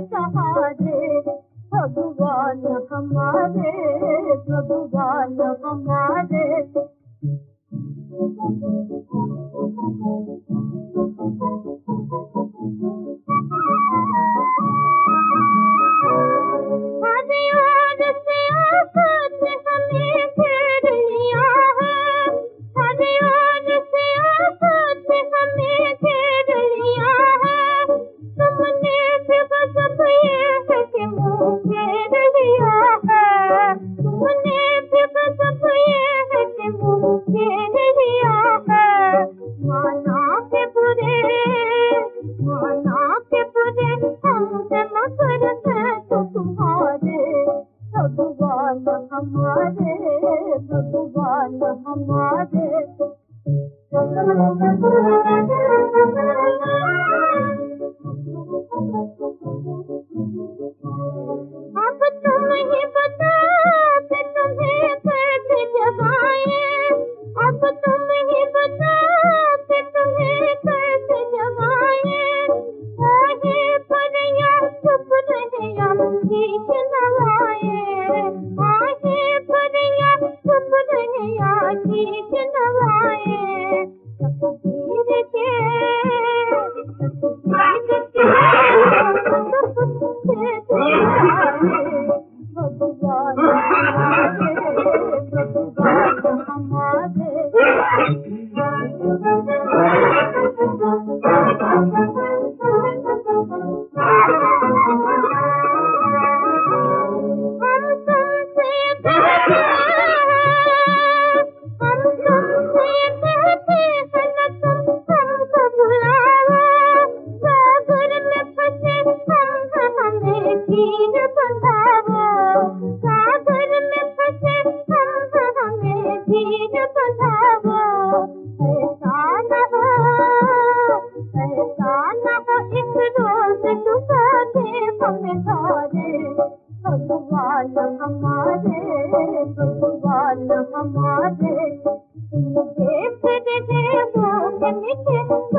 सहारे। भगवान हमारे, भगवान हमारे। भगवान हमारे, भगवान हमारे। अब तुम ही बताओ कि तुम्हें कैसे जगाए। अब तुम ही बताओ कि तुम्हें कैसे जगाए। आगे पर या चुप रहे अमरीश नवाए। आगे पर या चुप रहे आशीष नवाए। तकदीर के भगवान हमारे, भगवान हमारे। भगवान हमारे, भगवान हमारे। तुम देख रहे हो कि